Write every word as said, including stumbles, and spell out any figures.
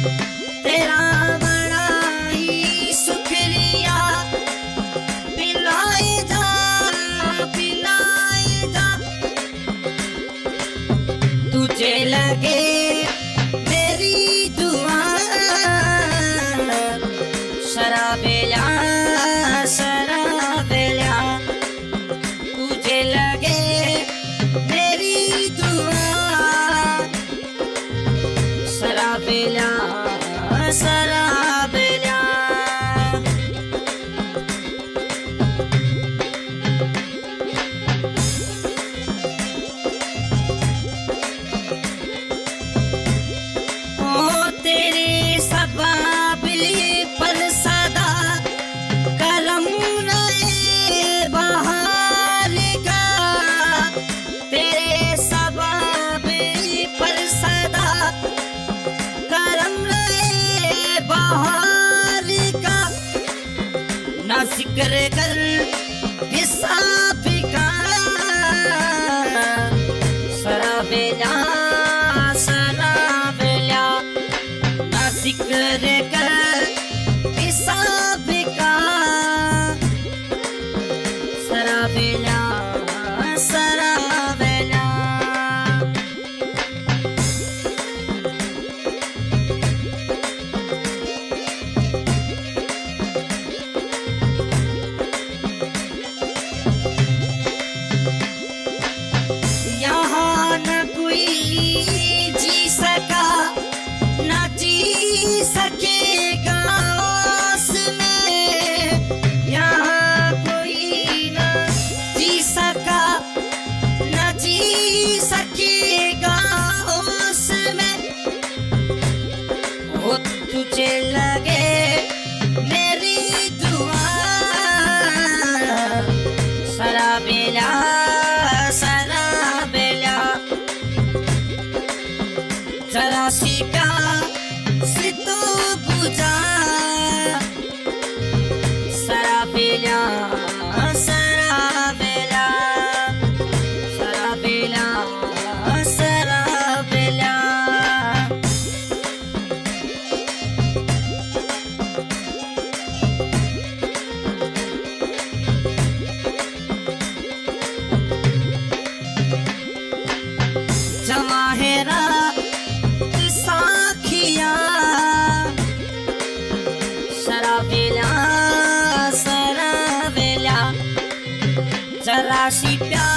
तेरा बड़ा ही शुक्रिया, पिलाए जा पिलाए जा। तुझे लगे मेरी दुआ, शराबे ला शराबे ला। तुझे लगे मेरी दुआ, शराबे ला शराबे ला। ओ तेरे सबाबिली पर सदा करम रहे बहार का। तेरे सबाबिली पर सदा करम रहे बहार का। ना जिक्र कर हिसाब का, शराबे ला शराबे ला। ना जिक्र कर हिसाब का, शराबे ला शराबे ला। यहाँ न कोई जी सका, न जी सकेगा उसमें। यहाँ कोई न जी सका, न जी सकेगा उसमें। वो तुझे लगे मेरी दुआ, शराबे ला शराबे ला। जरा सी प्यास तो बुझा, शराबे ला शराबे ला। शराबे ला शराबे ला। जवाहिरा साखिया, शराबे ला शराबे ला। जरा सी प्यास